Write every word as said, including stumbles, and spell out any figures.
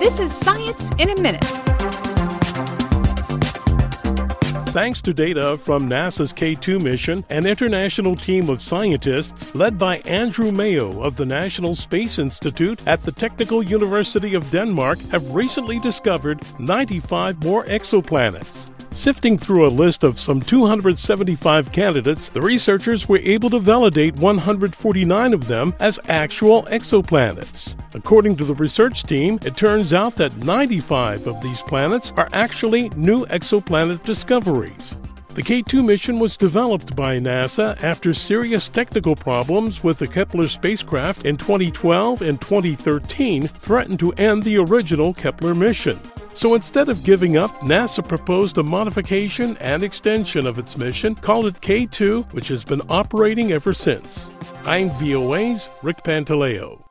This is Science in a Minute. Thanks to data from NASA's K two mission, an international team of scientists led by Andrew Mayo of the National Space Institute at the Technical University of Denmark have recently discovered ninety-five more exoplanets. Sifting through a list of some two hundred seventy-five candidates, the researchers were able to validate one hundred forty-nine of them as actual exoplanets. According to the research team, it turns out that ninety-five of these planets are actually new exoplanet discoveries. The K two mission was developed by NASA after serious technical problems with the Kepler spacecraft in twenty twelve and twenty thirteen threatened to end the original Kepler mission. So instead of giving up, NASA proposed a modification and extension of its mission, called it K two, which has been operating ever since. I'm V O A's Rick Pantaleo.